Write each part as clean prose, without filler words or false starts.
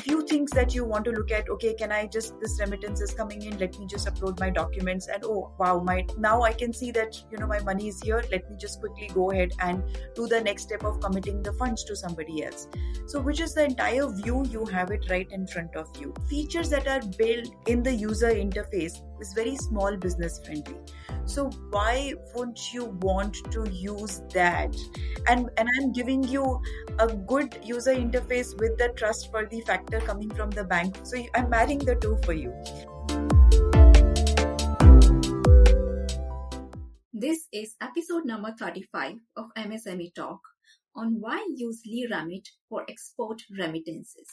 few things that you want to look at. Okay, this remittance is coming in, let me just upload my documents, and oh wow, now I can see that my money is here. Let me just quickly go ahead and do the next step of committing the funds to somebody else. So which is the entire view, you have it right in front of you. Features that are built in the user interface is very small business friendly. So why won't you want to use that? And I'm giving you a good user interface with the trustworthy factor coming from the bank. So I'm marrying the two for you. This is episode number 35 of MSME Talk on why use LeeRemit for export remittances.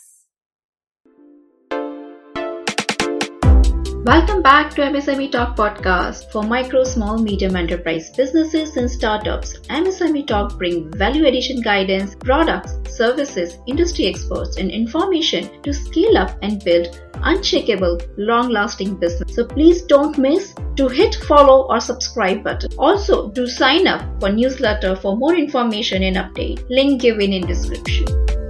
Welcome back to MSME Talk podcast for micro, small, medium enterprise businesses and startups. MSME Talk bring value addition guidance, products, services, industry experts and information to scale up and build unshakable, long-lasting business. So please don't miss to hit follow or subscribe button. Also, do sign up for newsletter for more information and update. Link given in description.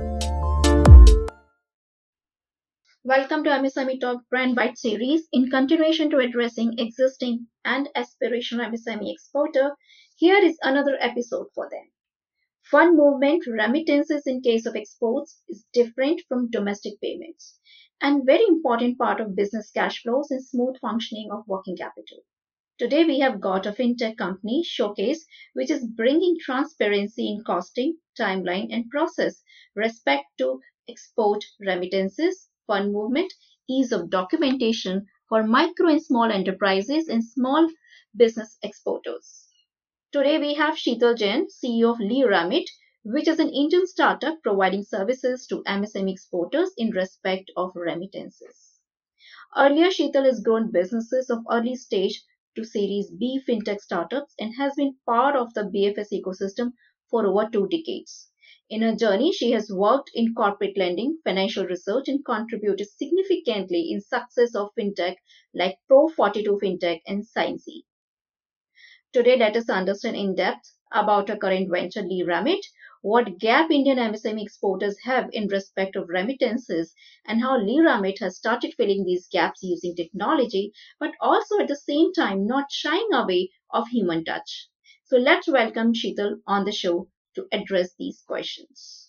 Welcome to MSME Talk Brand Bite series. In continuation to addressing existing and aspirational MSME exporter, here is another episode for them. Fund movement remittances in case of exports is different from domestic payments and very important part of business cash flows and smooth functioning of working capital. Today we have got a fintech company, Showcase, which is bringing transparency in costing, timeline and process respect to export remittances, fund movement, ease of documentation for micro and small enterprises and small business exporters. Today we have Sheetal Jain, CEO of LeeRemit, which is an Indian startup providing services to MSME exporters in respect of remittances. Earlier, Sheetal has grown businesses of early stage to Series B fintech startups and has been part of the BFS ecosystem for over 2 decades. In her journey, she has worked in corporate lending, financial research, and contributed significantly in success of fintech like Pro42 Fintech and Sciencey. Today, let us understand in depth about her current venture, LeeRemit, what gap Indian MSME exporters have in respect of remittances, and how LeeRemit has started filling these gaps using technology, but also at the same time not shying away of human touch. So let's welcome Sheetal on the show to address these questions.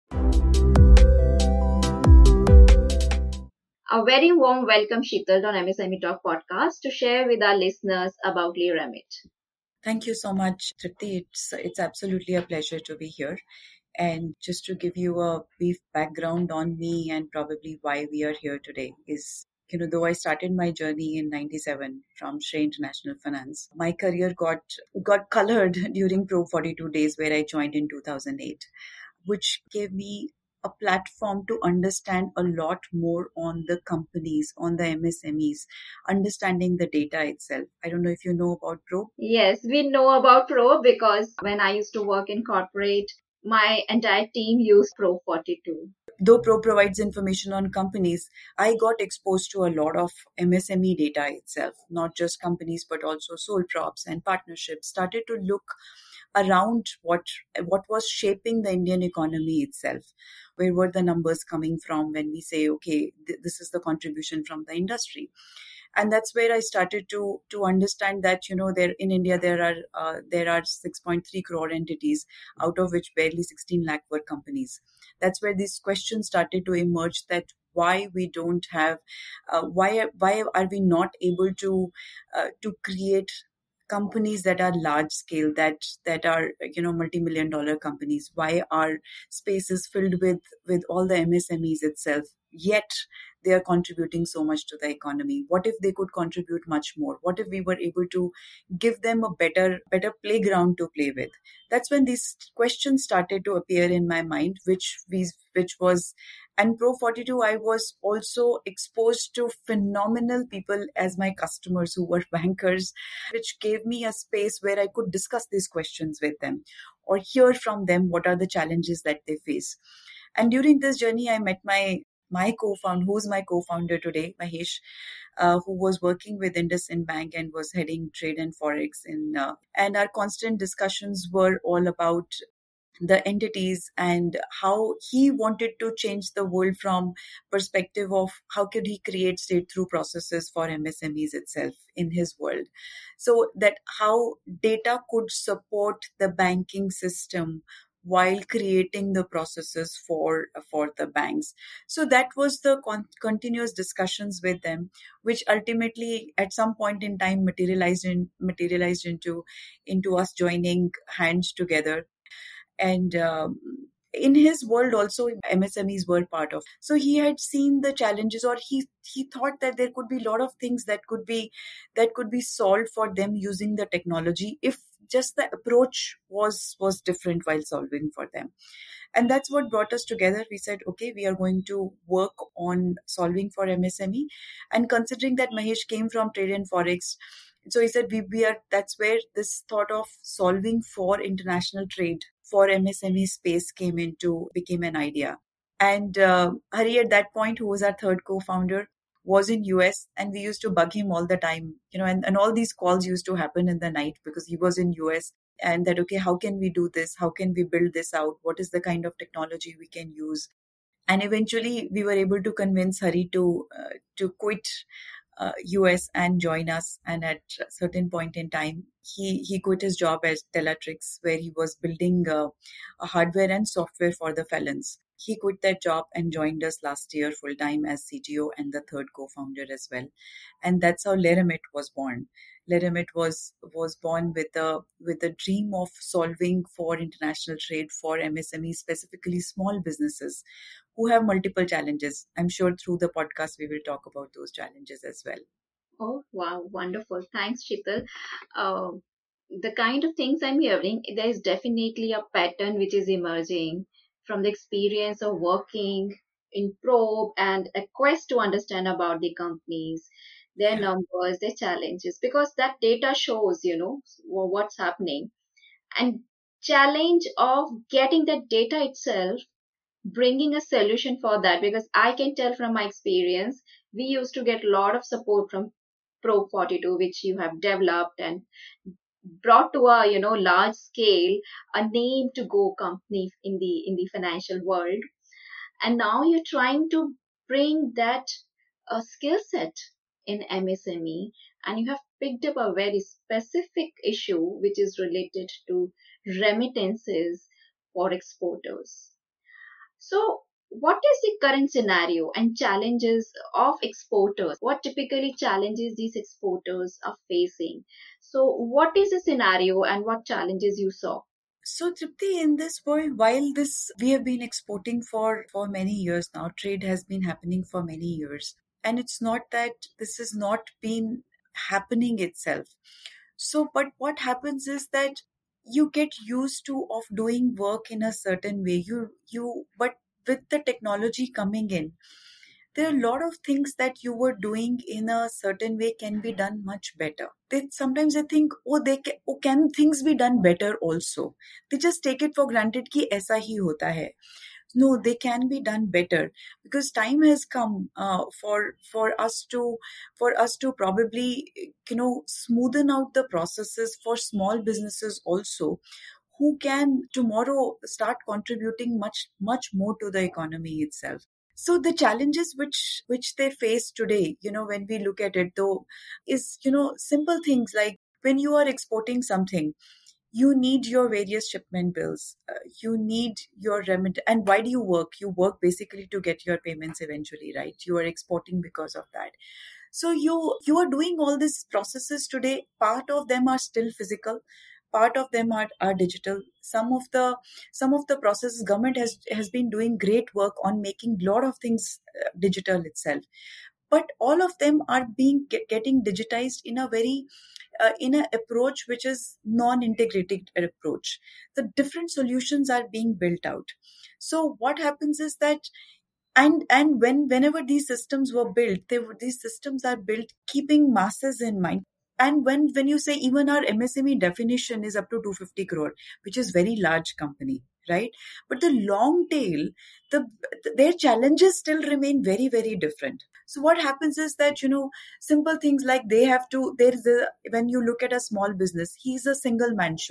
A very warm welcome, Sheetal, on MSME Talk podcast to share with our listeners about LeeRemit. Thank you so much, Tripti. It's absolutely a pleasure to be here. And just to give you a brief background on me and probably why we are here today is, though I started my journey in 97 from Shrey International Finance, my career got colored during Pro42 days where I joined in 2008, which gave me a platform to understand a lot more on the companies, on the MSMEs, understanding the data itself. I don't know if you know about Pro. Yes, we know about Pro because when I used to work in corporate, my entire team used Pro42. Though Pro provides information on companies, I got exposed to a lot of MSME data itself, not just companies, but also sole props and partnerships. Started to look around what was shaping the Indian economy itself. Where were the numbers coming from when we say, okay, this is the contribution from the industry? And that's where I started to understand that, there in India, there are 6.3 crore entities, out of which barely 16 lakh were companies. That's where these questions started to emerge, that why we don't have, why are we not able to create companies that are large scale, that are multi-million dollar companies? Why are spaces filled with all the MSMEs itself, yet they are contributing so much to the economy? What if they could contribute much more? What if we were able to give them a better playground to play with? That's when these questions started to appear in my mind, which was, and Pro42, I was also exposed to phenomenal people as my customers who were bankers, which gave me a space where I could discuss these questions with them or hear from them what are the challenges that they face. And during this journey, I met my co-founder, who's my co-founder today, Mahesh, who was working with IndusInd Bank and was heading trade and forex. And our constant discussions were all about the entities, and how he wanted to change the world from perspective of how could he create straight through processes for MSMEs itself in his world, so that how data could support the banking system while creating the processes for the banks. So that was the continuous discussions with them, which ultimately at some point in time materialized into us joining hands together. And in his world also MSMEs were part of. So he had seen the challenges, or he thought that there could be a lot of things that could be solved for them using the technology if just the approach was different while solving for them. And that's what brought us together. We said, okay, we are going to work on solving for MSME. And considering that Mahesh came from trade and forex, so he said we are, that's where this thought of solving for international trade for MSME space became an idea. And Hari at that point, who was our third co-founder, was in US, and we used to bug him all the time, and all these calls used to happen in the night because he was in US. And that, okay, how can we do this? How can we build this out? What is the kind of technology we can use? And eventually we were able to convince Hari to quit US and join us. And at a certain point in time, he quit his job at Tellatrix, where he was building a hardware and software for the felons. He quit that job and joined us last year full time as CTO and the third co-founder as well. And that's how Leramit was born. Leramit was born with a dream of solving for international trade for MSMEs, specifically small businesses who have multiple challenges. I'm sure through the podcast we will talk about those challenges as well. Oh, wow, wonderful. Thanks, Sheetal. Uh, the kind of things I'm hearing, there is definitely a pattern which is emerging from the experience of working in Probe and a quest to understand about the companies, their Yeah. numbers, their challenges, because that data shows, what's happening. And challenge of getting that data itself, bringing a solution for that, because I can tell from my experience, we used to get a lot of support from Pro 42, which you have developed and brought to a large scale, a name to go company in the financial world. And now you're trying to bring that skill set in MSME, and you have picked up a very specific issue which is related to remittances for exporters. So, what is the current scenario and challenges of exporters? What typically challenges these exporters are facing? So, what is the scenario and what challenges you saw? So, Tripti, in this world, while this we have been exporting for many years now, trade has been happening for many years, and it's not that this has not been happening itself. So, but what happens is that you get used to of doing work in a certain way. But with the technology coming in, there are a lot of things that you were doing in a certain way can be done much better. Sometimes I think, can things be done better also? They just take it for granted कि ऐसा ही होता है. No, they can be done better, because time has come for us to probably smoothen out the processes for small businesses also, who can tomorrow start contributing much much more to the economy itself. So the challenges which they face today, when we look at it though, is simple things like when you are exporting something, you need your various shipment bills, you need your remit. And why do you work? You work basically to get your payments eventually, right? You are exporting because of that. So you are doing all these processes today. Part of them are still physical, part of them are digital. Some of the processes, government has been doing great work on making a lot of things digital itself, but all of them are getting digitized in a very in an approach which is non-integrated approach. The different solutions are being built out. So what happens is that, whenever these systems were built, these systems are built keeping masses in mind. And when you say, even our MSME definition is up to 250 crore, which is very large company, right? But the long tail, their challenges still remain very very different. So what happens is that, simple things like, they have to there is a when you look at a small business, he's a single man show.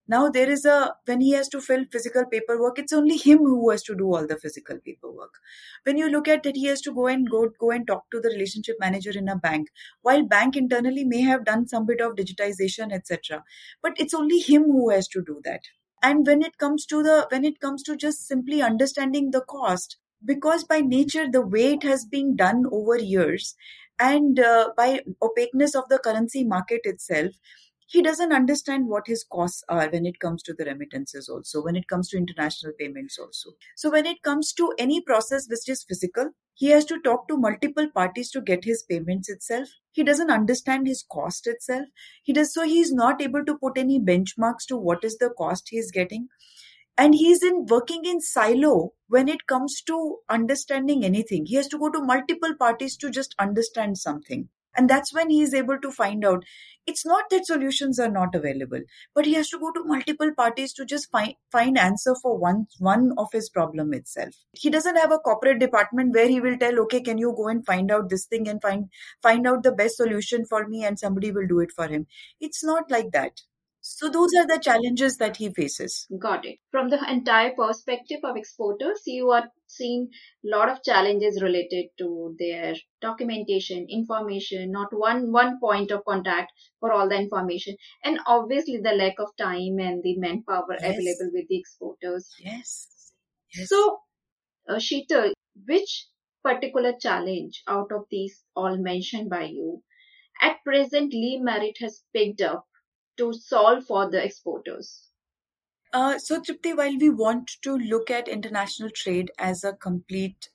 Now there is when he has to fill physical paperwork, it's only him who has to do all the physical paperwork. When you look at it, he has to go and talk to the relationship manager in a bank, while bank internally may have done some bit of digitization, etc. But it's only him who has to do that. And when it comes to just simply understanding the cost, because by nature the way it has been done over years, and by opaqueness of the currency market itself, he doesn't understand what his costs are when it comes to the remittances, also when it comes to international payments also. So when it comes to any process which is physical, he has to talk to multiple parties to get his payments itself. He doesn't understand his cost itself. He's not able to put any benchmarks to what is the cost he is getting. And he's in working in silo when it comes to understanding anything. He has to go to multiple parties to just understand something. And that's when he is able to find out. It's not that solutions are not available, but he has to go to multiple parties to just find answer for one of his problem itself. He doesn't have a corporate department where he will tell, okay, can you go and find out this thing and find out the best solution for me, and somebody will do it for him. It's not like that. So those are the challenges that he faces. Got it. From the entire perspective of exporters, you are seeing a lot of challenges related to their documentation, information, not one point of contact for all the information, and obviously the lack of time and the manpower Yes. available with the exporters. Yes. Yes. So, Sheetal, which particular challenge out of these all mentioned by you at present Lee Merit has picked up to solve for the exporters? So Tripti, while we want to look at international trade as a complete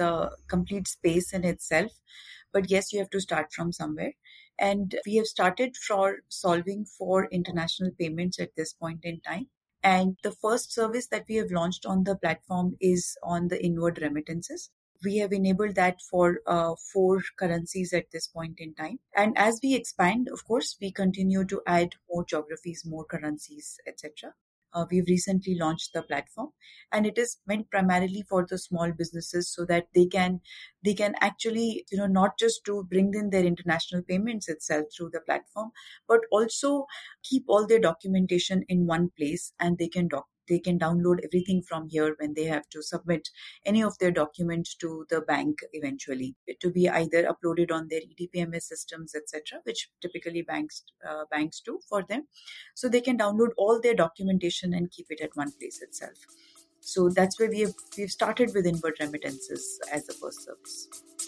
space in itself, but yes, you have to start from somewhere. And we have started for solving for international payments at this point in time. And the first service that we have launched on the platform is on the inward remittances. We have enabled that for 4 currencies at this point in time. And as we expand, of course, we continue to add more geographies, more currencies, etc. We've recently launched the platform, and it is meant primarily for the small businesses so that they can actually, not just to bring in their international payments itself through the platform, but also keep all their documentation in one place, and they can download everything from here when they have to submit any of their documents to the bank eventually, to be either uploaded on their EDPMS systems, etc., which typically banks do for them. So they can download all their documentation and keep it at one place itself. So that's where we've started with inward remittances as the first service.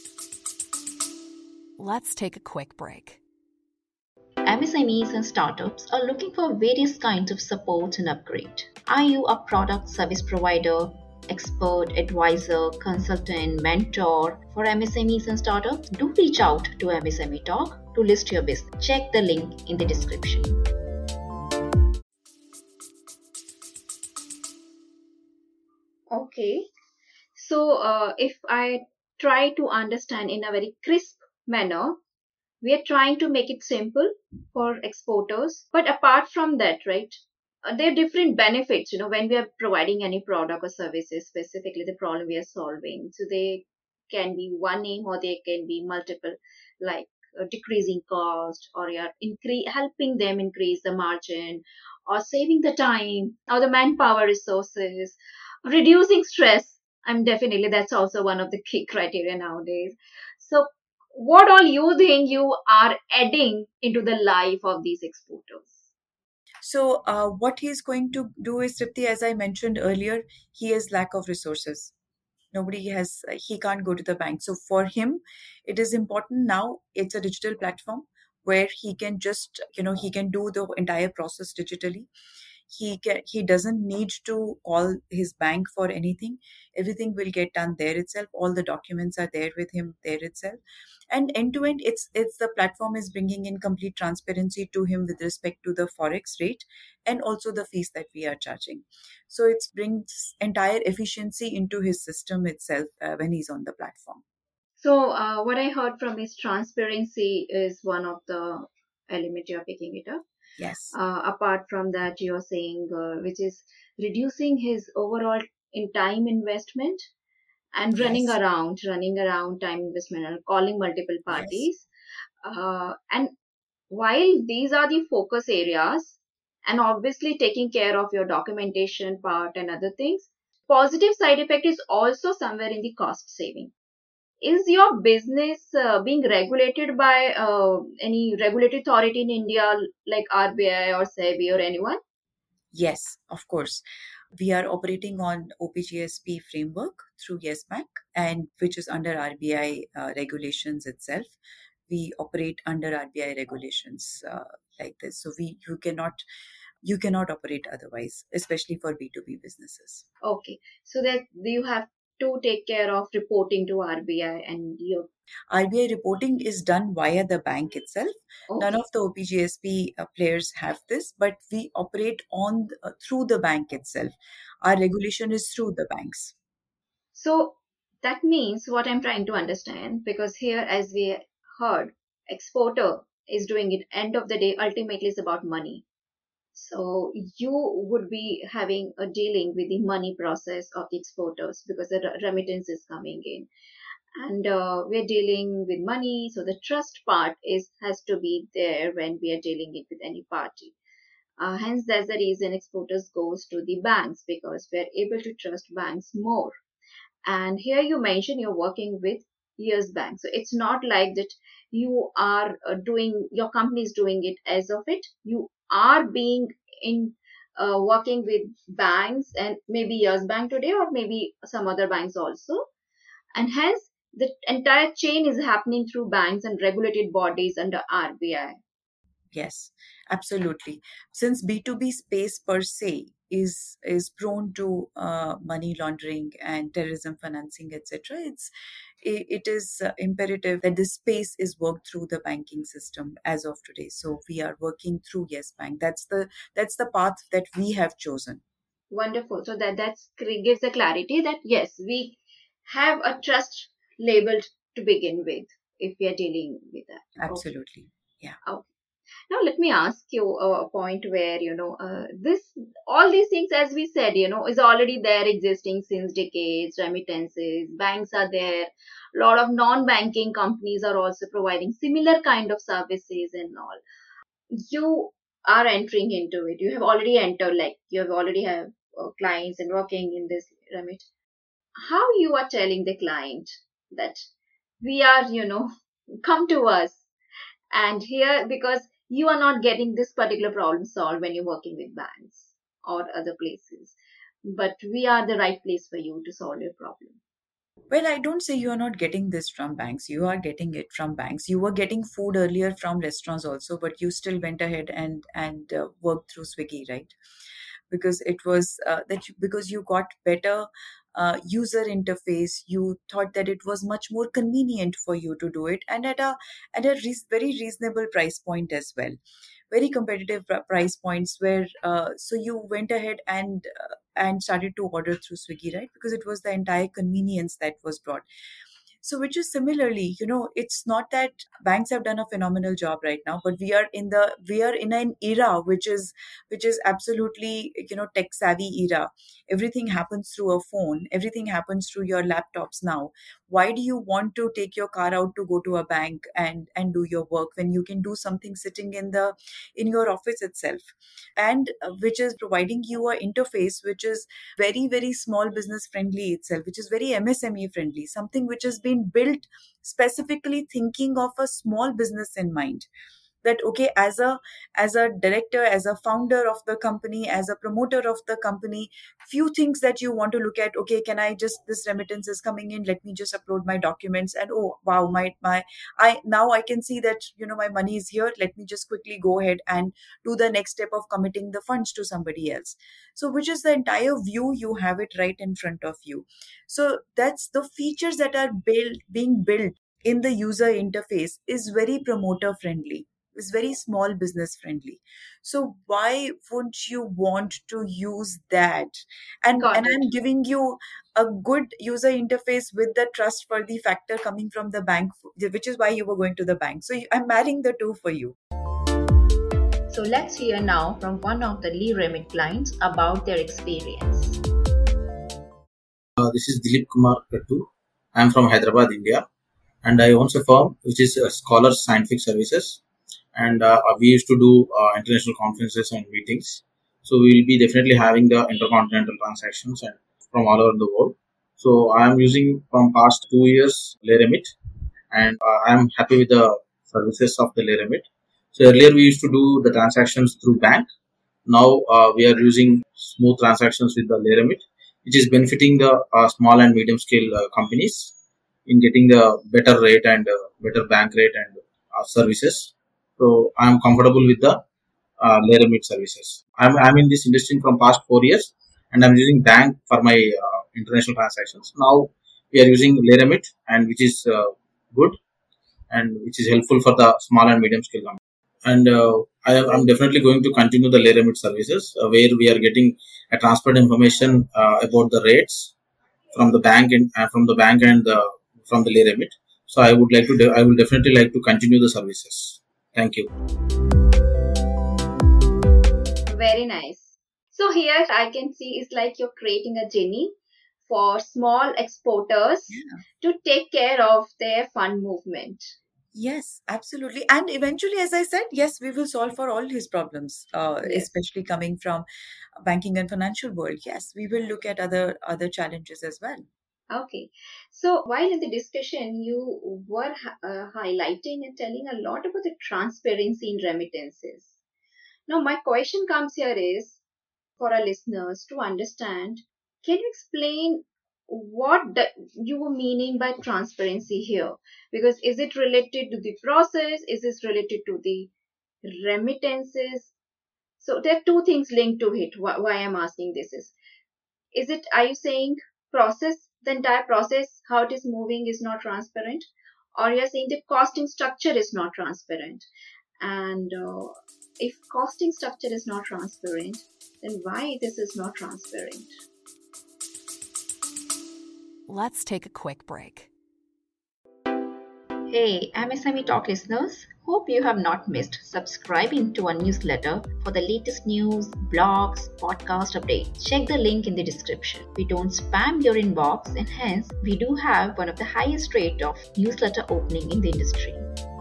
Let's take a quick break. MSMEs and startups are looking for various kinds of support and upgrade. Are you a product service provider, expert, advisor, consultant, mentor for MSMEs and startups? Do reach out to MSME Talk to list your business. Check the link in the description. Okay, so if I try to understand in a very crisp manner, we are trying to make it simple for exporters. But apart from that, right, there are different benefits, when we are providing any product or services, specifically the problem we are solving. So they can be one name or they can be multiple, like decreasing cost, or you're helping them increase the margin, or saving the time or the manpower resources, reducing stress. I'm definitely, that's also one of the key criteria nowadays. So what all you think you are adding into the life of these exporters? So what he's going to do is, Tripti, as I mentioned earlier, he has lack of resources. He can't go to the bank. So for him, it is important now. It's a digital platform where he can just, he can do the entire process digitally. He doesn't need to call his bank for anything. Everything will get done there itself. All the documents are there with him there itself. And end to end, it's the platform is bringing in complete transparency to him with respect to the forex rate and also the fees that we are charging. So it brings entire efficiency into his system itself when he's on the platform. So what I heard from is transparency is one of the element you're picking it up. Yes. Apart from that, you're saying which is reducing his overall in time investment and running Yes. around time investment and calling multiple Yes. parties. And while these are the focus areas, and obviously taking care of your documentation part and other things. Positive side effect is also somewhere in the cost saving. Is your business being regulated by any regulatory authority in India like RBI or SEBI or anyone? Yes, of course. We are operating on OPGSP framework through Yes Bank, and which is under RBI regulations itself. We operate under RBI regulations like this. So you cannot operate otherwise, especially for B2B businesses. Okay, so that you have to take care of reporting to RBI and you. RBI reporting is done via the bank itself. None Okay, of the OPGSP players have this, but we operate on through the bank itself. Our regulation is through the banks. so that means what I'm trying to understand, because here, as we heard, exporter is doing it. End of the day, ultimately, is about money. So you would be having a dealing with the money process of the exporters because the remittance is coming in, and we're dealing with money. So the trust part is has to be there when we are dealing it with any party. Hence, that's the reason exporters goes to the banks because we're able to trust banks more. And here you mention you're working with Yes Bank. So it's not like that you are doing, your company is doing it as of it. You are being in working with banks and maybe Yes Bank today or maybe some other banks also. And hence the entire chain is happening through banks and regulated bodies under RBI. Yes, absolutely. Since B2B space per se is prone to money laundering and terrorism financing, etc., it is imperative that this space is worked through the banking system as of today. So we are working through Yes Bank. That's the path that we have chosen. Wonderful. So that's gives a clarity that yes, we have a trust labeled to begin with if we are dealing with that. Okay. Absolutely. Yeah. Okay. Now let me ask you a point where this all these things, as we said, is already there existing since decades. Remittances, banks are there. A lot of non-banking companies are also providing similar kind of services and all. You are entering into it. You have already entered, like you have already have clients and working in this remit. How you are telling the client that we are, come to us and here because you are not getting this particular problem solved when you're working with banks or other places, but we are the right place for you to solve your problem. Well, I don't say you are not getting this from banks. You are getting it from banks. You were getting food earlier from restaurants also, but you still went ahead and worked through Swiggy, right? Because it was because you got better user interface. You thought that it was much more convenient for you to do it, and at a very reasonable price point as well. Very competitive price points where so you went ahead and started to order through Swiggy, right? Because it was the entire convenience that was brought. So, which is similarly, it's not that banks have done a phenomenal job right now, but we are in an era which is absolutely tech savvy era. Everything happens through a phone. Everything happens through your laptops now. Why do you want to take your car out to go to a bank and do your work when you can do something sitting in your office itself? And which is providing you a interface which is very very small business friendly itself, which is very MSME friendly, something which has been built specifically thinking of a small business in mind. That okay, as a director, as a founder of the company, as a promoter of the company, few things that you want to look at. Okay, can I just, this remittance is coming in, let me just upload my documents, and oh wow, my I now I can see that my money is here, let me just quickly go ahead and do the next step of committing the funds to somebody else. So which is the entire view, you have it right in front of you. So that's the features that are being built in the user interface is very promoter friendly, is very small business friendly. So why wouldn't you want to use that? And Got it. I'm giving you a good user interface with the trust for the factor coming from the bank, which is why you were going to the bank. So I'm marrying the two for you. So let's hear now from one of the Lee Remit clients about their experience. This is Dilip Kumar Kattu. I am from Hyderabad, India, and I own a firm which is Scholar Scientific Services. and we used to do international conferences and meetings. So we will be definitely having the intercontinental transactions and from all over the world. So I am using from past 2 years Layremit, and I am happy with the services of the Layremit. So earlier we used to do the transactions through bank. Now we are using smooth transactions with the Layremit, which is benefiting the small and medium scale companies in getting the better rate and better bank rate and services. So I am comfortable with the Laramid services. I'm in this industry from past 4 years, and I'm using bank for my international transactions. Now we are using Laramid, and which is good and which is helpful for the small and medium scale companies. And I'm definitely going to continue the Laramid services where we are getting a transparent information about the rates from the bank and from the Laramid. So I will definitely like to continue the services. Thank you. Very nice. So here I can see it's like you're creating a journey for small exporters Yeah. to take care of their fund movement. Yes, absolutely. And eventually, as I said, yes, we will solve for all his problems, Yes. especially coming from banking and financial world. Yes, we will look at other challenges as well. Okay. So while in the discussion, you were highlighting and telling a lot about the transparency in remittances. Now, my question comes here is for our listeners to understand, can you explain what you were meaning by transparency here? Because is it related to the process? Is this related to the remittances? So there are two things linked to it. Why I'm asking this is it, are you saying process, the entire process, how it is moving is not transparent? Or you're saying the costing structure is not transparent? And if costing structure is not transparent, then why this is not transparent? Let's take a quick break. Hey, MSME Talk listeners, hope you have not missed subscribing to our newsletter for the latest news, blogs, podcast updates. Check the link in the description. We don't spam your inbox, and hence we do have one of the highest rate of newsletter opening in the industry.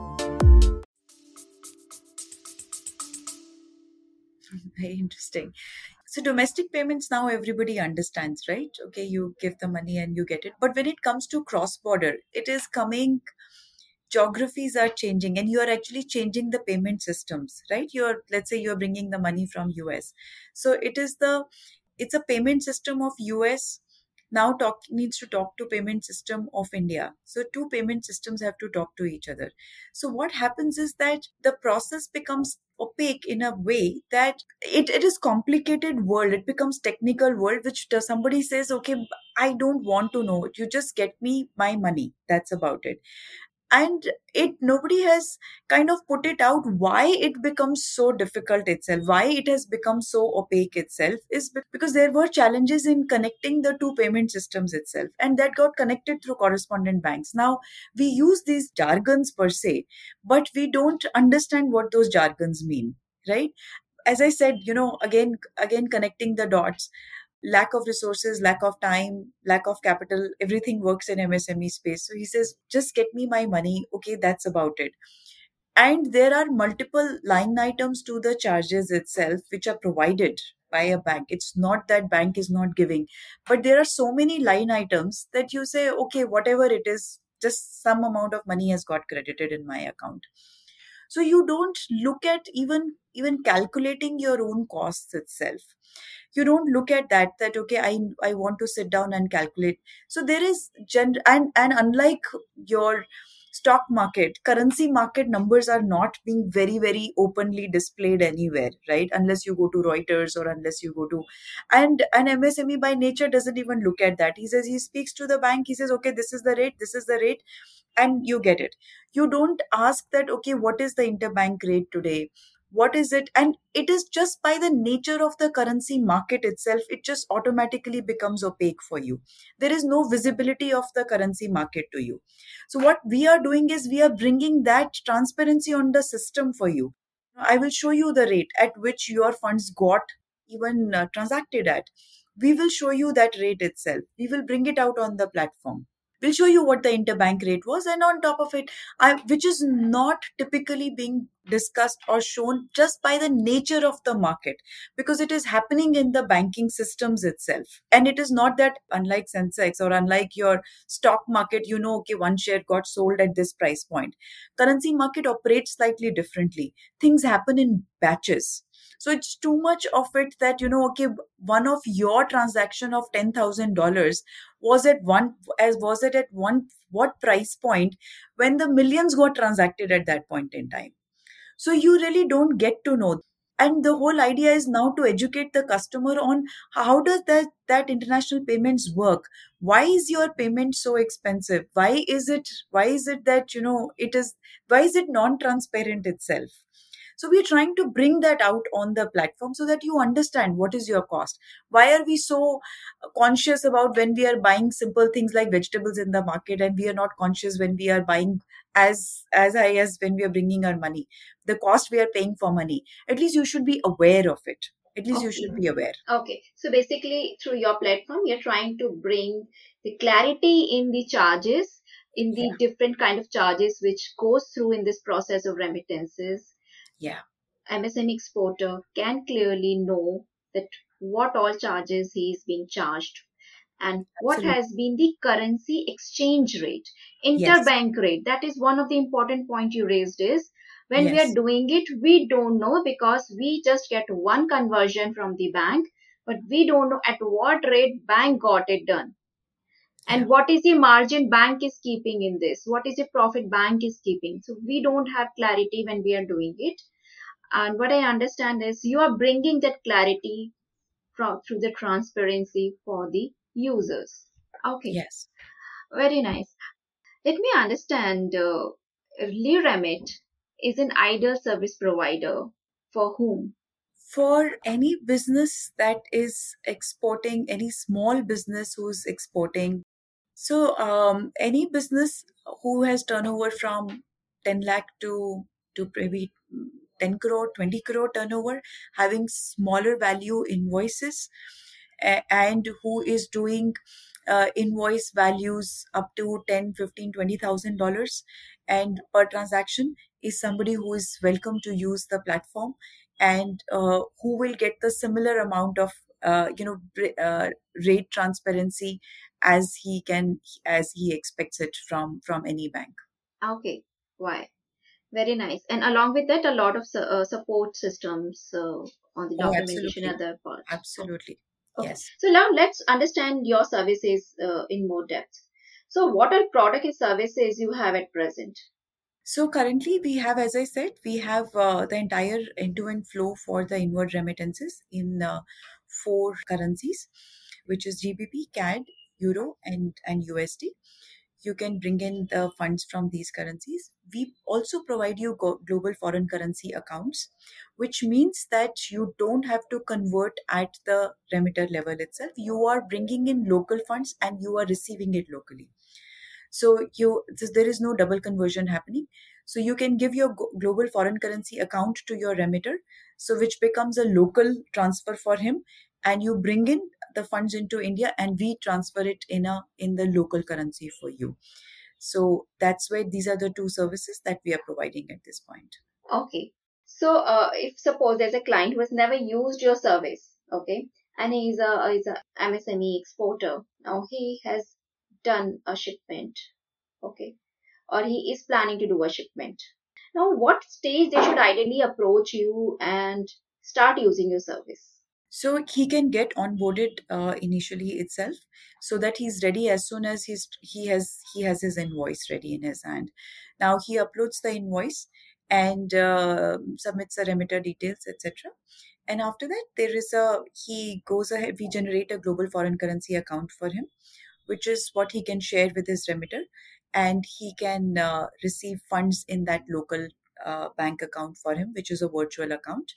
Very interesting. So domestic payments now everybody understands, right? Okay, you give the money and you get it. But when it comes to cross border, it is coming, geographies are changing and you are actually changing the payment systems, right? Let's say you're bringing the money from US. So it's a payment system of US now needs to talk to payment system of India. So two payment systems have to talk to each other. So what happens is that the process becomes opaque in a way that it is complicated world. It becomes technical world, which does somebody says, okay, I don't want to know it. You just get me my money. That's about it. And it nobody has kind of put it out why it becomes so difficult itself, why it has become so opaque itself, is because there were challenges in connecting the two payment systems itself, and that got connected through correspondent banks. Now we use these jargons per se, but we don't understand what those jargons mean, right? As I said, again connecting the dots, lack of resources, lack of time, lack of capital, everything works in MSME space. So he says, just get me my money. Okay, that's about it. And there are multiple line items to the charges itself, which are provided by a bank. It's not that bank is not giving, but there are so many line items that you say, okay, whatever it is, just some amount of money has got credited in my account. So you don't look at even calculating your own costs itself. You don't look at that okay, I want to sit down and calculate. So there is and unlike your stock market, currency market numbers are not being very very openly displayed anywhere, right? Unless you go to Reuters or unless you go to, and an MSME by nature doesn't even look at that. He says, he speaks to the bank, he says, okay, this is the rate, this is the rate, and you get it. You don't ask that, okay, what is the interbank rate today, what is it? And it is just by the nature of the currency market itself, it just automatically becomes opaque for you. There is no visibility of the currency market to you. So what we are doing is we are bringing that transparency on the system for you. I will show you the rate at which your funds got even transacted at. We will show you that rate itself, we will bring it out on the platform. We'll show you what the interbank rate was, and on top of it, which is not typically being discussed or shown just by the nature of the market, because it is happening in the banking systems itself. And it is not that, unlike Sensex or unlike your stock market, okay, one share got sold at this price point. Currency market operates slightly differently. Things happen in batches. So it's too much of it that, okay, one of your transaction of $10,000 was it at one what price point when the millions got transacted at that point in time. So you really don't get to know. And the whole idea is now to educate the customer on how does that international payments work. Why is your payment so expensive? Why is it that it is, why is it non transparent itself? So we're trying to bring that out on the platform so that you understand what is your cost. Why are we so conscious about when we are buying simple things like vegetables in the market, and we are not conscious when we are buying as high as when we are bringing our money, the cost we are paying for money? At least you should be aware of it. At least you should be aware. Okay. So basically, through your platform, you're trying to bring the clarity in the charges, in the different kind of charges which goes through in this process of remittances. Yeah. MSME exporter can clearly know that what all charges he is being charged and what Absolutely. has been the currency exchange rate, Yes. interbank rate. That is one of the important point you raised is when we are Yes. doing it, we don't know because we just get one conversion from the bank, but we don't know at what rate bank got it done. Yeah. And what is the margin bank is keeping in this? What is the profit bank is keeping? So we don't have clarity when we are doing it. And what I understand is you are bringing that clarity through the transparency for the users. Okay, Yes. very nice. Let me understand. LeRemit is an ideal service provider for whom? For any business that is exporting, any small business who's exporting. So any business who has turnover from 10 lakh to maybe 10 crore, 20 crore turnover, having smaller value invoices, and who is doing invoice values up to 10, 15, $20,000 and per transaction, is somebody who is welcome to use the platform, and who will get the similar amount of rate transparency as he expects it from any bank. Okay, why? Very nice. And along with that, a lot of support systems on the Oh, documentation and absolutely. other parts. Absolutely. Okay. Yes. So now let's understand your services in more depth. So what are product and services you have at present? So currently we have, as I said, we have the entire end-to-end flow for the inward remittances in four currencies, which is GBP, CAD, Euro, and USD. You can bring in the funds from these currencies. We also provide you global foreign currency accounts, which means that you don't have to convert at the remitter level itself. You are bringing in local funds and you are receiving it locally. So there is no double conversion happening. So you can give your global foreign currency account to your remitter, so which becomes a local transfer for him, and you bring in the funds into India, and we transfer it in the local currency for you. So that's why these are the two services that we are providing at this point. Okay. So if suppose there's a client who has never used your service, okay, and he's a MSME exporter. Now he has done a shipment, okay, or he is planning to do a shipment. Now, what stage they should ideally approach you and start using your service? So he can get onboarded initially itself, so that he's ready as soon as he has his invoice ready in his hand. Now he uploads the invoice and submits the remitter details, etc. And after that, he goes ahead. We generate a global foreign currency account for him, which is what he can share with his remitter, and he can receive funds in that local bank account for him, which is a virtual account.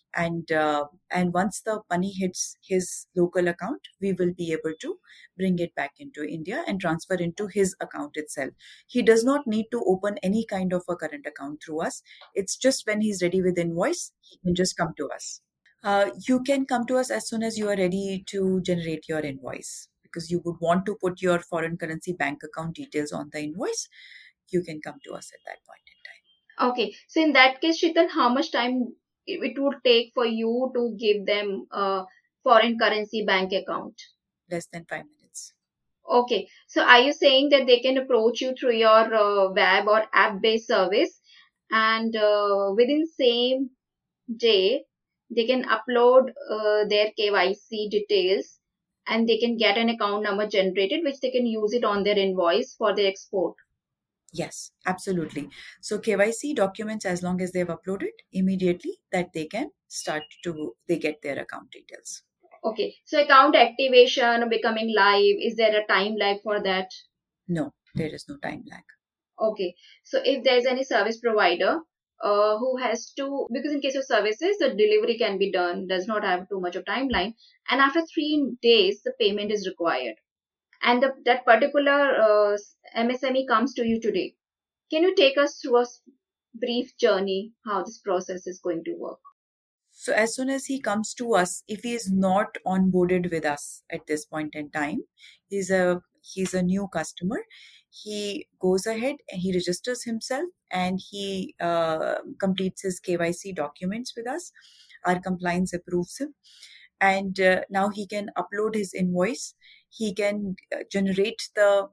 And once the money hits his local account, we will be able to bring it back into India and transfer into his account itself. He does not need to open any kind of a current account through us. It's just when he's ready with invoice, he can just come to us. You can come to us as soon as you are ready to generate your invoice, because you would want to put your foreign currency bank account details on the invoice, you can come to us at that point in time. Okay, so in that case, Sheetal, how much time it would take for you to give them a foreign currency bank account? Less than 5 minutes. Okay, so are you saying that they can approach you through your web or app-based service, and within same day they can upload their KYC details, and they can get an account number generated, which they can use it on their invoice for their export? Yes, absolutely. So KYC documents, as long as they've uploaded immediately, that they can they get their account details. Okay, so account activation, becoming live, is there a time lag for that? No, there is no time lag. Okay, so if there's any service provider who has to, because in case of services, the delivery can be done, does not have too much of timeline, and after 3 days, the payment is required, and that particular MSME comes to you today. Can you take us through a brief journey how this process is going to work? So as soon as he comes to us, if he is not onboarded with us at this point in time, he's a new customer. He goes ahead and he registers himself, and he completes his KYC documents with us. Our compliance approves him, and now he can upload his invoice. He can generate the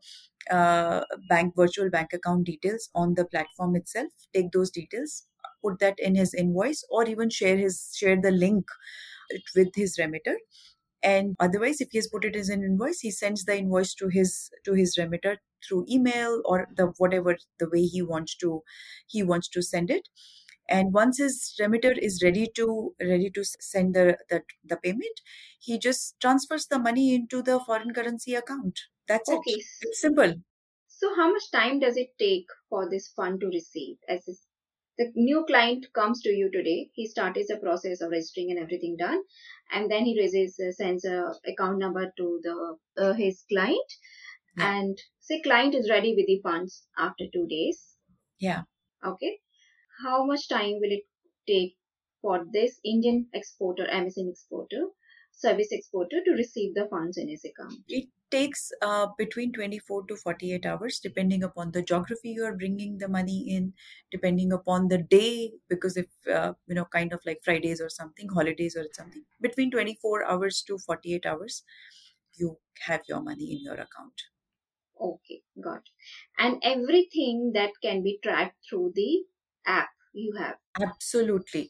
virtual bank account details on the platform itself, take those details, put that in his invoice, or even share the link with his remitter. And otherwise, if he has put it as an invoice, he sends the invoice to his remitter through email, or the way he wants to send it. And once his remitter is ready to send the payment, he just transfers the money into the foreign currency account. That's it. Okay, It's simple. so how much time does it take for this fund to receive? The new client comes to you today, he starts the process of registering and everything done, and then he sends a account number to the his client, Yeah. and say client is ready with the funds after 2 days. Yeah. Okay, how much time will it take for this Indian exporter, MSM exporter, service exporter, to receive the funds in his account? It takes between 24 to 48 hours, depending upon the geography you are bringing the money in, depending upon the day, because if, kind of like Fridays or something, holidays or something, between 24 hours to 48 hours, you have your money in your account. Okay, got it. And everything that can be tracked through the app you have. Absolutely.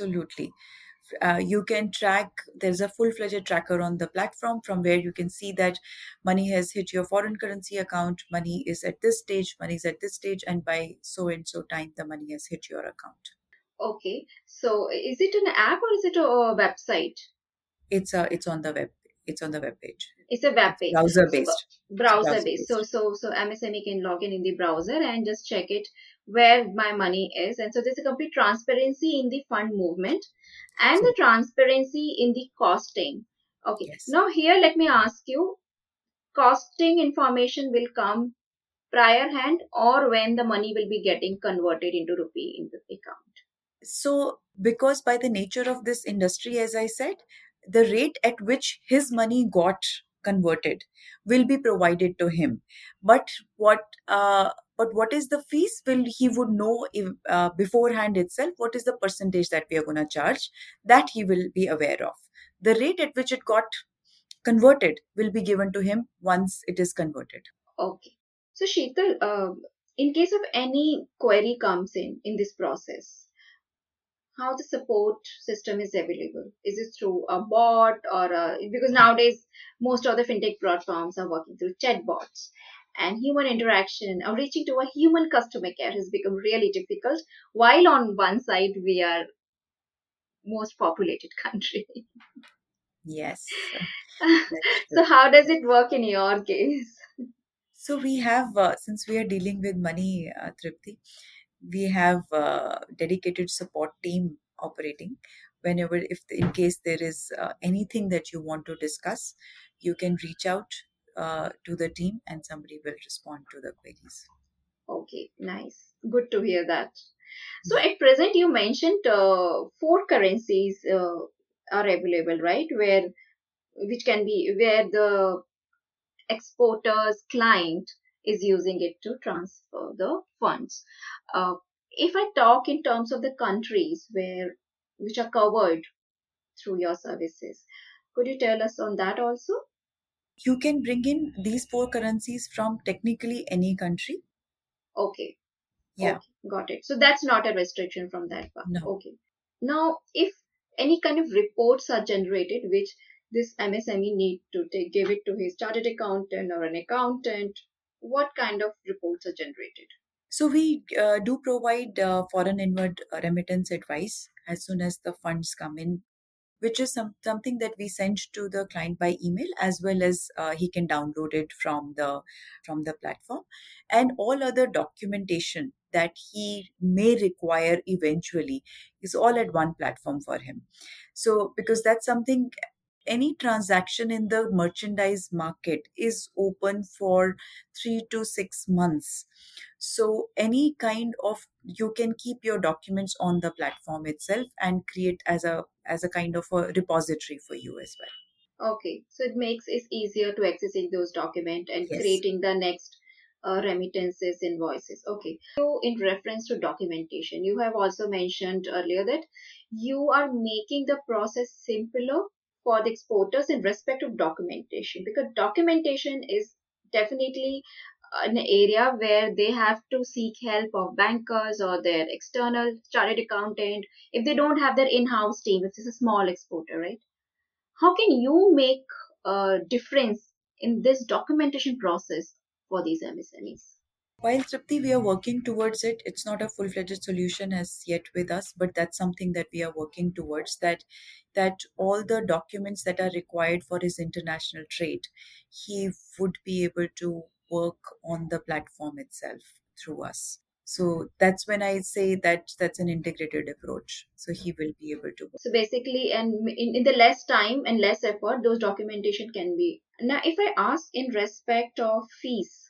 You can track, there's a full-fledged tracker on the platform from where you can see that money has hit your foreign currency account, money is at this stage, and by so and so time the money has hit your account. Okay, so is it an app or is it a website? It's on the web page. It's a web It's page. browser So based. browser based. So MSME can log in the browser and just check it where my money is. And so there's a complete transparency in the fund movement and the transparency in the costing. Okay. Yes. Now here let me ask you, costing information will come prior hand or when the money will be getting converted into rupee in the account? So, because by the nature of this industry, as I said, the rate at which his money got converted will be provided to him. But what is the fees? He would know beforehand itself what is the percentage that we are going to charge. That he will be aware of. The rate at which it got converted will be given to him once it is converted. Okay. So Sheetal, in case of any query comes in this process, how the support system is available? Is it through a bot or because nowadays most of the fintech platforms are working through chatbots, and human interaction or reaching to a human customer care has become really difficult, while on one side we are most populated country. Yes. So how does it work in your case? So we have, since we are dealing with money, Tripti, we have a dedicated support team operating. Whenever, if in case there is anything that you want to discuss, you can reach out to the team and somebody will respond to the queries. Okay, nice. Good to hear that. So at present, you mentioned 4 currencies are available, right? Where the exporter's client is using it to transfer the funds. Uh, if I talk in terms of the countries which are covered through your services, could you tell us on that also? You can bring in these four currencies from technically any country. Okay, Yeah, okay, got it. So that's not a restriction from that part. no. Okay. Now, if any kind of reports are generated, which this MSME need to give it to his chartered accountant or an accountant, what kind of reports are generated? So we do provide foreign inward remittance advice as soon as the funds come in, which is something that we send to the client by email, as well as he can download it from the platform, and all other documentation that he may require eventually is all at one platform for him. So because that's something, any transaction in the merchandise market is open for 3 to 6 months. So any kind of, you can keep your documents on the platform itself and create as a kind of a repository for you as well. Okay, so it makes it easier to accessing those documents and Yes. creating the next remittances invoices. Okay. So in reference to documentation, you have also mentioned earlier that you are making the process simpler for the exporters in respect of documentation, because documentation is definitely an area where they have to seek help of bankers or their external chartered accountant if they don't have their in-house team, if it's a small exporter, right? How can you make a difference in this documentation process for these MSMEs? While Tripti, we are working towards it. It's not a full-fledged solution as yet with us, but that's something that we are working towards. That all the documents that are required for his international trade, he would be able to work on the platform itself through us. So that's when I say that that's an integrated approach. So he will be able to work. So basically, and in the less time and less effort, those documentation can be. Now, if I ask in respect of fees,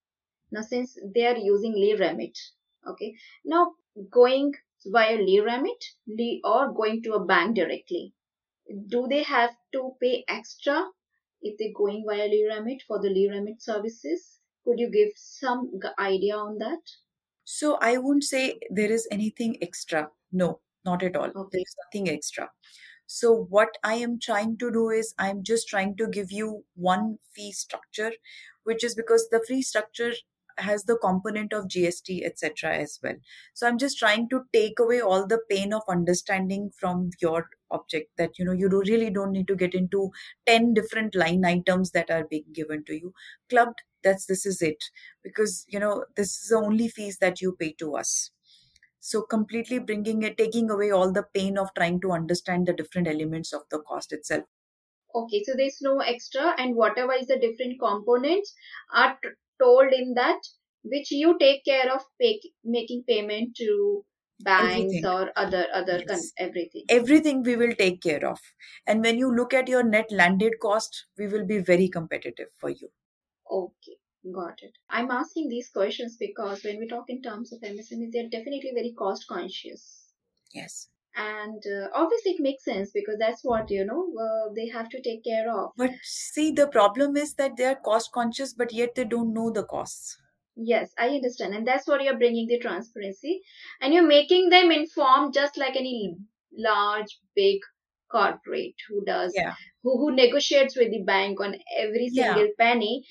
now since they are using LeRemit, okay, now going via LeRemit or going to a bank directly, do they have to pay extra if they're going via LeRemit for the LeRemit services? Could you give some idea on that? So I wouldn't say there is anything extra. No, not at all. There Okay. is nothing extra. So what I am trying to do is I'm just trying to give you one fee structure, which is because the fee structure has the component of GST, etc. as well. So I'm just trying to take away all the pain of understanding from your object, that you really don't need to get into 10 different line items that are being given to you. Clubbed, this is it, because this is the only fees that you pay to us. So completely bringing it, taking away all the pain of trying to understand the different elements of the cost itself. Okay, so there's no extra, and whatever is the different components are told in that, which you take care of making payment to banks Everything. or other Yes. everything. Everything we will take care of. And when you look at your net landed cost, we will be very competitive for you. Okay, got it. I'm asking these questions because when we talk in terms of MSMEs, they're definitely very cost conscious. Yes. And obviously, it makes sense because that's what, they have to take care of. But see, the problem is that they are cost conscious, but yet they don't know the costs. Yes, I understand. And that's what you're bringing the transparency. And you're making them informed just like any large, big corporate who does, Yeah. who negotiates with the bank on every Yeah. single penny.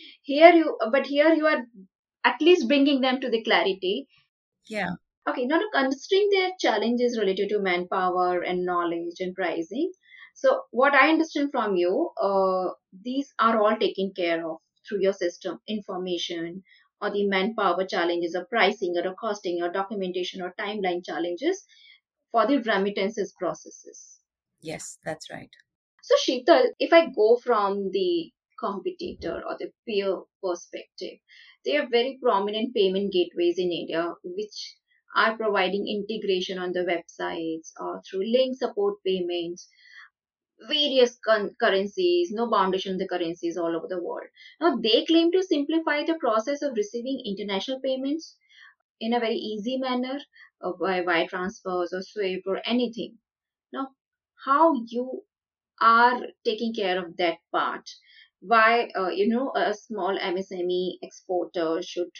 Here you are at least bringing them to the clarity. Yeah. Okay, now considering their challenges related to manpower and knowledge and pricing. So, what I understand from you, these are all taken care of through your system, information or the manpower challenges or pricing or costing or documentation or timeline challenges for the remittances processes. Yes, that's right. So, Sheetal, if I go from the competitor or the peer perspective, there are very prominent payment gateways in India which are providing integration on the websites or through link support payments, various currencies, no boundation on the currencies all over the world. Now, they claim to simplify the process of receiving international payments in a very easy manner by wire transfers or SWIFT or anything. Now, how you are taking care of that part? why a small MSME exporter should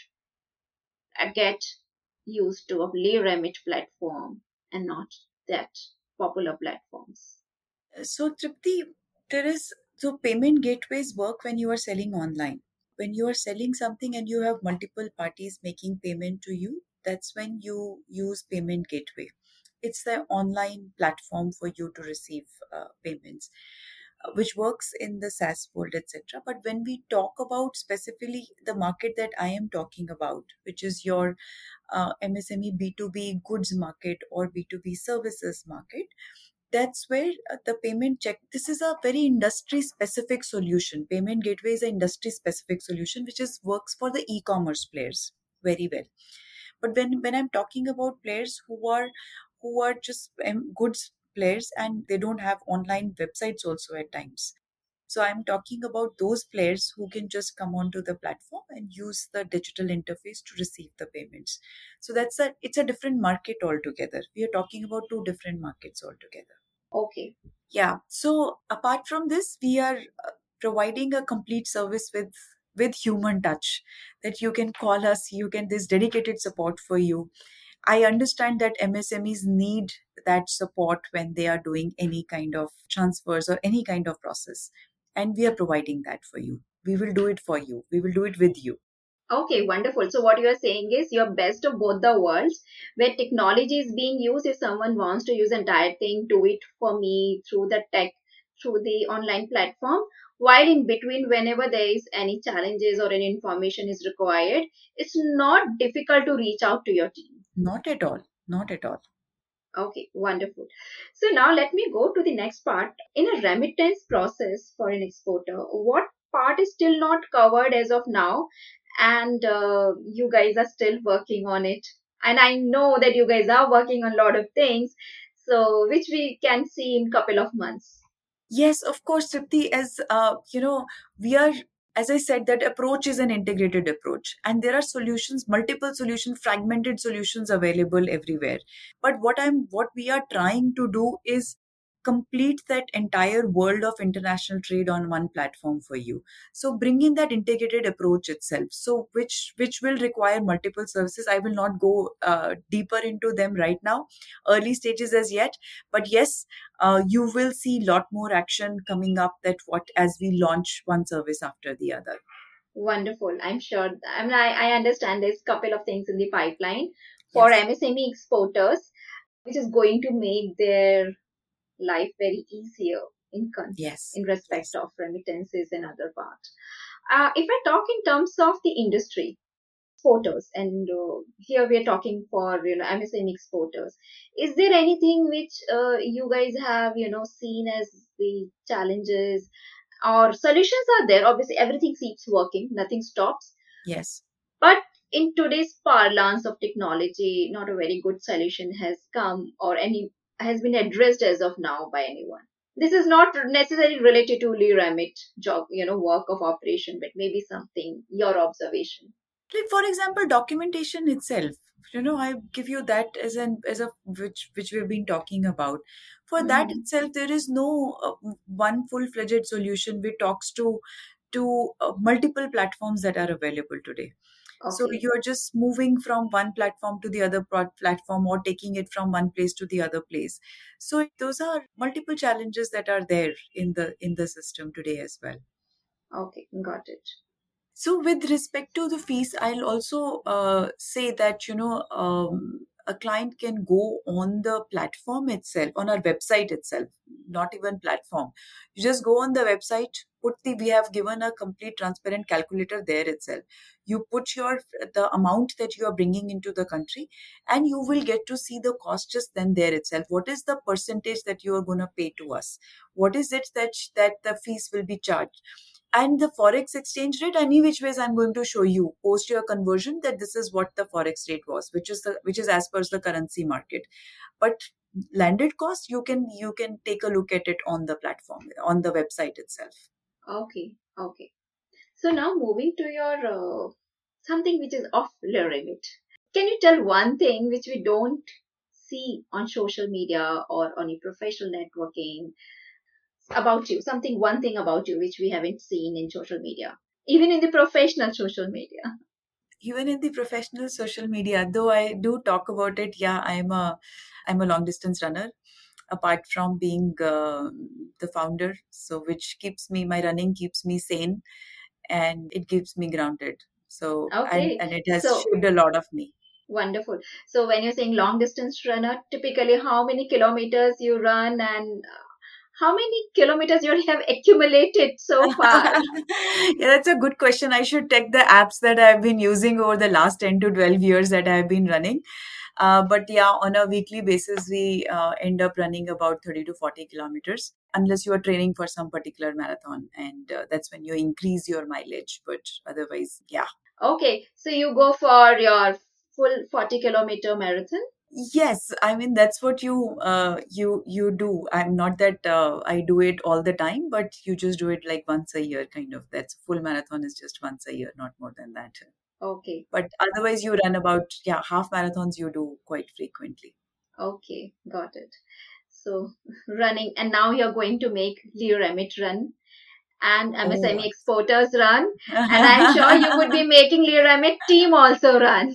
get used to a Remit platform and not that popular platforms. So, Tripti, there is so payment gateways work when you are selling online. When you are selling something and you have multiple parties making payment to you, that's when you use payment gateway. It's the online platform for you to receive payments, which works in the SaaS world, etc. But when we talk about specifically the market that I am talking about, which is your MSME B2B goods market or B2B services market, that's where the payment check, this is a very industry specific solution. Payment gateway is an industry specific solution which is works for the e-commerce players very well. But when I'm talking about players who are just goods players and they don't have online websites also at times, so I'm talking about those players who can just come onto the platform and use the digital interface to receive the payments. So it's a different market altogether. We are talking about two different markets altogether. Okay. Yeah. So apart from this, we are providing a complete service with human touch, that you can call us, you can this dedicated support for you. I understand that MSMEs need that support when they are doing any kind of transfers or any kind of process, and we are providing that for you. We will do it for you. We will do it with you. Okay, wonderful. So what you are saying is you're best of both the worlds, where technology is being used. If someone wants to use entire thing, do it for me through the tech, through the online platform. While in between, whenever there is any challenges or any information is required, it's not difficult to reach out to your team. Not at all. Not at all. Okay, wonderful. So now let me go to the next part. In a remittance process for an exporter, what part is still not covered as of now? And you guys are still working on it. And I know that you guys are working on a lot of things, so which we can see in couple of months. Yes, of course, Tripti, as we are, as I said, that approach is an integrated approach, and there are solutions, multiple solutions, fragmented solutions available everywhere. But what we are trying to do is complete that entire world of international trade on one platform for you. So bring in that integrated approach itself. So which will require multiple services. I will not go deeper into them right now, early stages as yet. But yes, you will see a lot more action coming up that what as we launch one service after the other. Wonderful. I'm sure. I mean, I understand there's couple of things in the pipeline for Yes. MSME exporters, which is going to make their life very easier Yes. in respect Yes. of remittances and other part. If I talk in terms of the industry exporters, and here we are talking for MSME exporters, is there anything which you guys have seen as the challenges or solutions are there? Obviously, everything keeps working, nothing stops, Yes. but in today's parlance of technology, not a very good solution has come or any has been addressed as of now by anyone. This is not necessarily related to Lee Ramit job, work of operation, but maybe something your observation. Like for example, documentation itself. I give you that as a which we've been talking about. For that Hmm. itself, there is no one full-fledged solution which talks to multiple platforms that are available today. So Okay. you're just moving from one platform to the other platform or taking it from one place to the other place. So those are multiple challenges that are there in the system today as well. Okay, got it. So, with respect to the fees, I'll also say that a client can go on the platform itself, on our website itself, not even platform. You just go on the website, we have given a complete transparent calculator there itself. You put the amount that you are bringing into the country, and you will get to see the cost just then there itself. What is the percentage that you are going to pay to us? What is it that the fees will be charged? And the forex exchange rate, any which ways I'm going to show you post your conversion that this is what the forex rate was, which is as per the currency market. But landed cost, you can take a look at it on the platform, on the website itself. Okay, okay. So now moving to your something which is off the remit. Can you tell one thing which we don't see on social media or on your professional networking? about you, one thing about you which we haven't seen in social media, even in the professional social media. Even in the professional social media, though I do talk about it, yeah, I'm a long distance runner. Apart from being the founder, so which keeps me, my running keeps me sane and it keeps me grounded. So Okay, and it has so shaped a lot of me. wonderful. So when you're saying long distance runner, typically how many kilometers you run and how many kilometers you have accumulated so far? Yeah, that's a good question. I should check the apps that I've been using over the last 10 to 12 years that I've been running. But yeah, on a weekly basis, we end up running about 30 to 40 kilometers, unless you are training for some particular marathon. And that's when you increase your mileage. But otherwise, yeah. Okay, so you go for your full 40-kilometer marathon? Yes, I mean that's what you do. I'm not that I do it all the time, but you just do it like once a year, kind of. That's full marathon is just once a year, not more than that. Okay, But otherwise, you run about, yeah, half marathons you do quite frequently. okay, got it. So running, and now you're going to make Leo Remit run and Oh. MSME exporters run, and I'm sure you would be making Leo Remit team also run.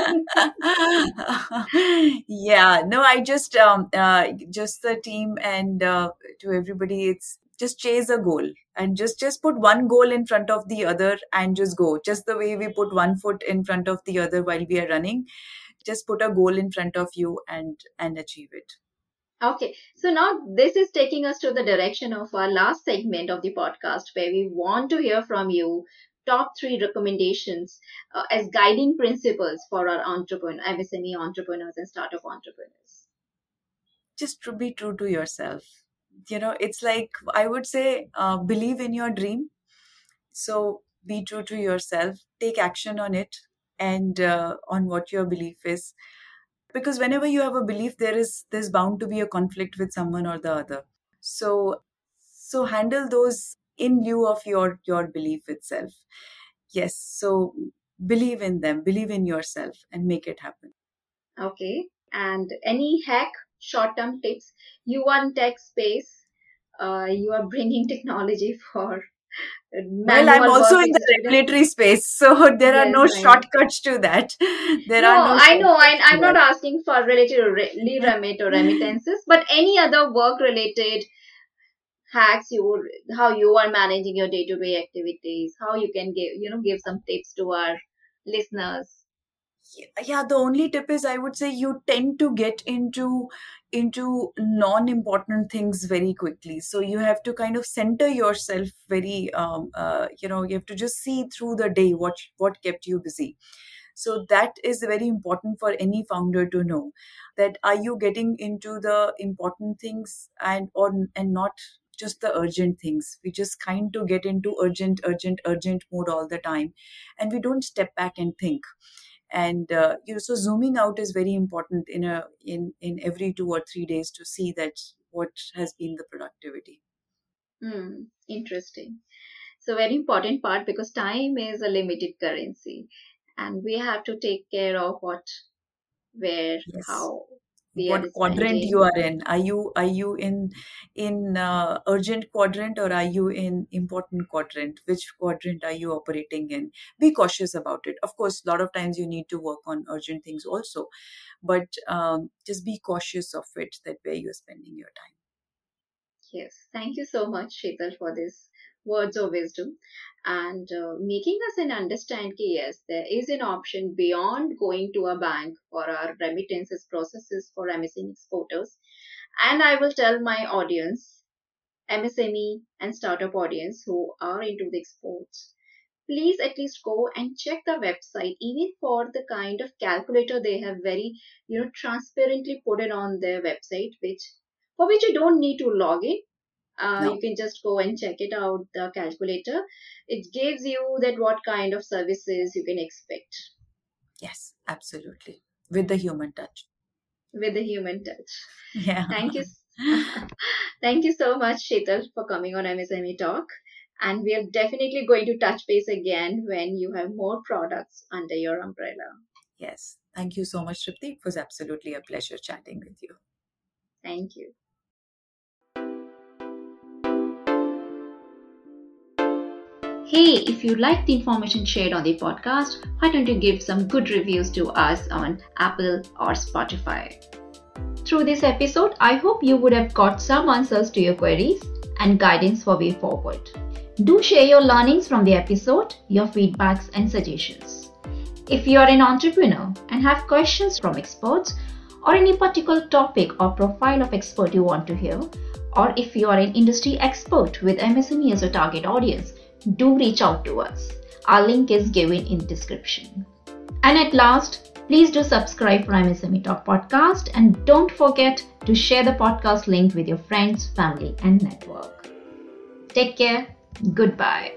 Yeah, no, I just the team and to everybody, it's just chase a goal and just put one goal in front of the other and just go. Just the way we put one foot in front of the other while we are running, just put a goal in front of you and achieve it. Okay, so now this is taking us to the direction of our last segment of the podcast where we want to hear from you top three recommendations as guiding principles for our MSME entrepreneurs and startup entrepreneurs. Just to be true to yourself. It's like I would say, believe in your dream. So be true to yourself, take action on it and on what your belief is. Because whenever you have a belief, there's bound to be a conflict with someone or the other. So handle those in lieu of your belief itself. Yes. So believe in them, believe in yourself and make it happen. Okay, and any hack, short-term tips? You want tech space, you are bringing technology for Well, I'm manual also work, in which the is a bit of, regulatory space, so there are yes, no I know. shortcuts to that. There are No, no I know. shortcuts I'm to not asking for related to remit or that. remittances, but any other work related hacks how you are managing your day to day activities, how you can give some tips to our listeners. Yeah, the only tip is I would say you tend to get into non-important things very quickly. So you have to kind of center yourself very you have to just see through the day what kept you busy. So that is very important for any founder to know, that are you getting into the important things and not just the urgent things. We just kind to get into urgent mode all the time, and we don't step back and think. And so zooming out is very important in every 2 or 3 days to see that what has been the productivity. Interesting. So very important part because time is a limited currency, and we have to take care of what, where, Yes. how we are What quadrant you spending. are in? Are you in urgent quadrant, or are you in important quadrant? Which quadrant are you operating in? Be cautious about it. Of course, a lot of times you need to work on urgent things also, but just be cautious of it, that where you're spending your time. Yes, thank you so much, Sheetal, for this words of wisdom and making us an understand कि yes, there is an option beyond going to a bank for our remittances processes for MSME exporters. And I will tell my audience, MSME and startup audience who are into the exports, please at least go and check the website, even for the kind of calculator they have very transparently put it on their website, which for which you don't need to log in. You No. can just go and check it out, the calculator. It gives you that what kind of services you can expect Yes, absolutely. With the human touch. with the human touch. Yeah. Thank you. Thank you so much, Sheetal, for coming on MSME Talk. And we are definitely going to touch base again when you have more products under your umbrella. Yes. Thank you so much, Tripti. It was absolutely a pleasure chatting with you. Thank you. Hey, if you like the information shared on the podcast, why don't you give some good reviews to us on Apple or Spotify? Through this episode, I hope you would have got some answers to your queries and guidance for way forward. Do share your learnings from the episode, your feedbacks and suggestions. If you are an entrepreneur and have questions from experts or any particular topic or profile of expert you want to hear, or if you are an industry expert with MSME as a target audience, do reach out to us. Our link is given in the description. And at last, please do subscribe for MSME Talk podcast and don't forget to share the podcast link with your friends, family and network. Take care. Goodbye.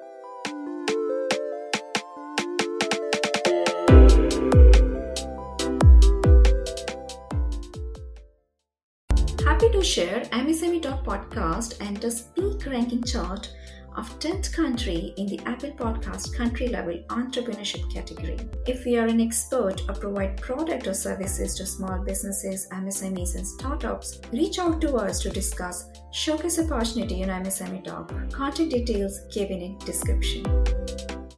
Happy to share MSME Talk podcast enters peak ranking chart of 10th country in the Apple Podcast country level entrepreneurship category. If you are an expert or provide product or services to small businesses, MSMEs and startups, reach out to us to discuss showcase opportunity in MSME Talk. Contact details given in description.